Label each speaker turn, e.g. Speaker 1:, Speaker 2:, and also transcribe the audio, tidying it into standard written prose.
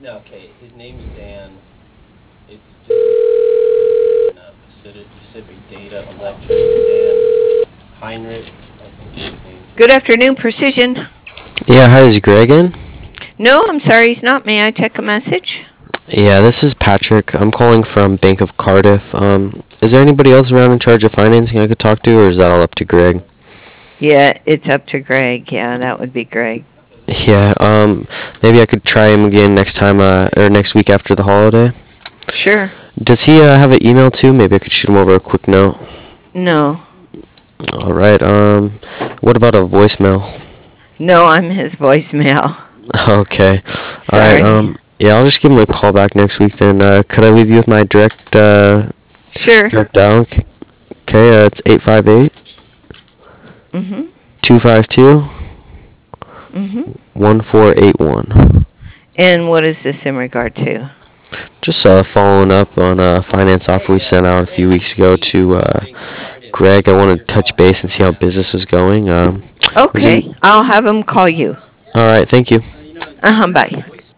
Speaker 1: No, okay, his name's Dan. It's just Pacific Data Electric. Dan Heinrich, I think is his name.
Speaker 2: Good afternoon, Precision.
Speaker 3: Yeah, hi, is Greg in?
Speaker 2: No, I'm sorry he's not. May I take a message?
Speaker 3: Yeah, this is Patrick. I'm calling from Bank of Cardiff. Is there anybody else around in charge of financing I could talk to, or is that all up to Greg?
Speaker 2: Yeah, it's up to Greg. Yeah, that would be Greg.
Speaker 3: Yeah, maybe I could try him again next time, or next week after the holiday.
Speaker 2: Sure.
Speaker 3: Does he have an email too? Maybe I could shoot him over a quick note.
Speaker 2: No.
Speaker 3: All right. What about a voicemail?
Speaker 2: No, I'm his voicemail.
Speaker 3: Okay. All right.
Speaker 2: Sorry.
Speaker 3: Yeah, I'll just give him a call back next week then. Could I leave you with my
Speaker 2: Sure.
Speaker 3: direct dial? Okay. It's 858
Speaker 2: Mhm.
Speaker 3: 252
Speaker 2: Mhm.
Speaker 3: 1481.
Speaker 2: And what is this in regard to?
Speaker 3: Just following up on a finance offer we sent out a few weeks ago to
Speaker 1: Bank of Cardiff.
Speaker 3: Greg. I wanted to touch base and see how business was going. Was
Speaker 2: Okay,
Speaker 3: he?
Speaker 2: I'll have him call you.
Speaker 3: All right. Thank you.
Speaker 2: Bye.